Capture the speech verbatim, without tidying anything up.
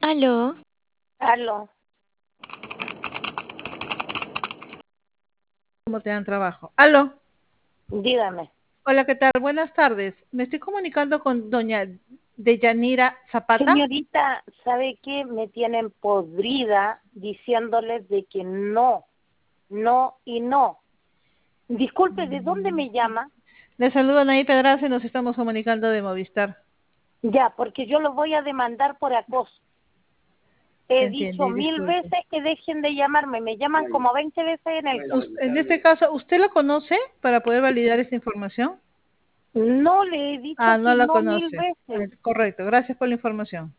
Aló, Aló, ¿Cómo te dan trabajo? Aló. dígame. Hola, ¿qué tal? Buenas tardes. Me estoy comunicando con doña Deyanira Zapata. Señorita, ¿sabe qué? Me tienen podrida diciéndoles de que no, no y no. Disculpe, ¿de dónde me llama? Le saludo Anaí Pedraza y nos estamos comunicando de Movistar. Ya, porque yo lo voy a demandar por acoso. He dicho Entendí, mil disculpe. veces que dejen de llamarme, me llaman como veinte veces en el día. Us- En este caso, ¿usted la conoce para poder validar esta información? No le he dicho Ah, que no la no mil conoce. veces. Eh, Correcto, gracias por la información.